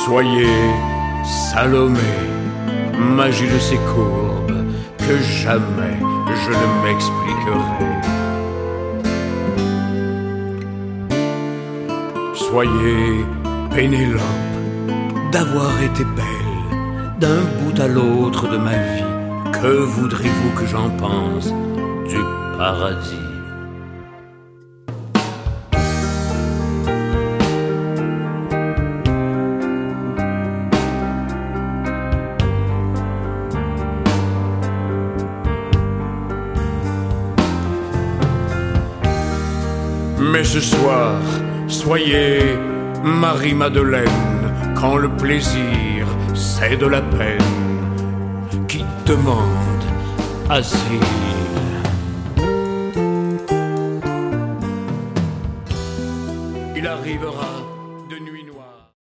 Soyez Salomé, magie de ces courbes que jamais je ne m'expliquerai. Soyez Pénélope, d'avoir été belle d'un bout à l'autre de ma vie. Que voudrez-vous que j'en pense du paradis? Mais ce soir, soyez Marie-Madeleine, quand le plaisir c'est de la peine qui demande asile. Il arrivera